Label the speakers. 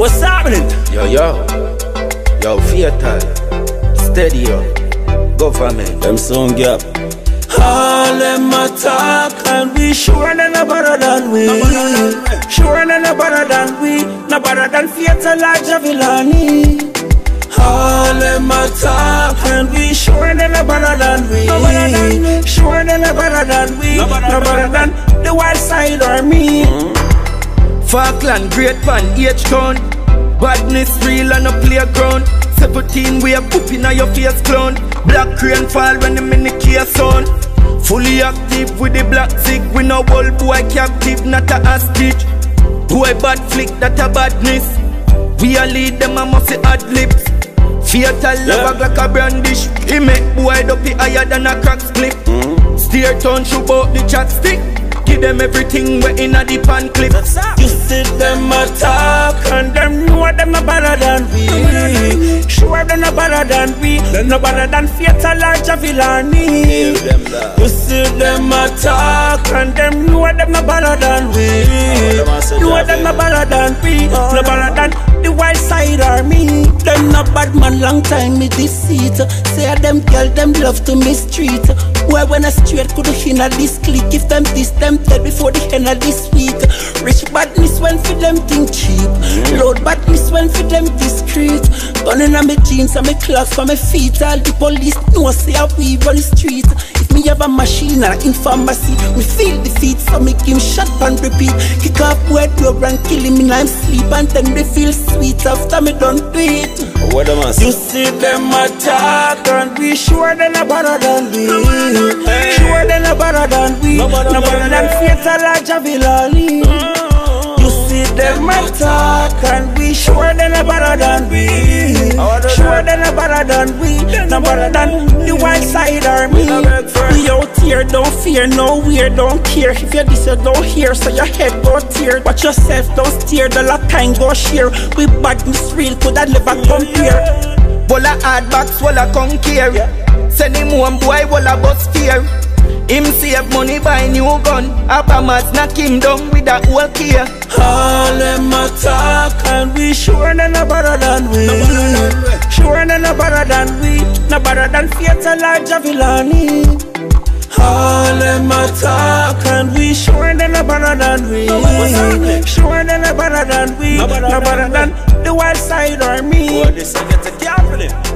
Speaker 1: What's happening?
Speaker 2: Yo, Fatal, steady yo, government.
Speaker 1: Them sound gap. All them attack and we sure than a better than we. Sure than a better than we. No better than Fatal like Javilani. All them attack and we sure than a better than we. Sure than a better than we. No better than the wild side or me.
Speaker 2: Falkland, Great Pan, H-Town. Badness real and a playground. 17 we a poop in your face clown. Black rain fall when the mini case on. Fully active with the black sick. We no old boy captive, not a hostage. Boy bad flick, that a badness. We a lead them a must ad lips. Fatal love like a brandish. He make boy dopey higher than a crack split. Steer turn shoot out the chopstick. Give them everything we in a deep and clip.
Speaker 1: You see them attack and them know them no better than we. Sure them no better than we. No better than Fatal or Javilani. You see them attack and them know them no better than we. Know them no better than we. No better than the wild side or me. Them no bad man long time me deceit. Say them girl them love to mistreat. Boy when a straight could in a this click. If them this them dead before the end of this week. Rich badness when for them think cheap. Load badness when for them discreet. Gun in my jeans and my clocks for my feet. All the police know say I weave on the street. If me have a machine or in pharmacy, me feel defeat so me give shot and repeat. Kick off word over and kill him in I'm sleep. And then they feel sweet after me done do it. You see them attack and we sure they no better than we. Sure they no better than we. No better than Fatal or Javilani. You see them attack and we sure they no better than we. Sure they no better than we. No better than the wild side or me. We out here, don't fear, no weird, don't care. If you this you don't hear, so your head go tear. Watch yourself, don't steer, the lot time go share. We badness real, could I never compare.
Speaker 2: Bola hard box, walla come care. Send him one boy, walla bus fear. Him save money buy new gun. Abamas knock him down with a whole care.
Speaker 1: All them attack and we sure they no better than we. Sure they no better than we. No better than Fatal or Javilani. All them attack and we sure they no better than we. Sure they no better than we. No better than the wild side or me.
Speaker 2: This I get a carefully.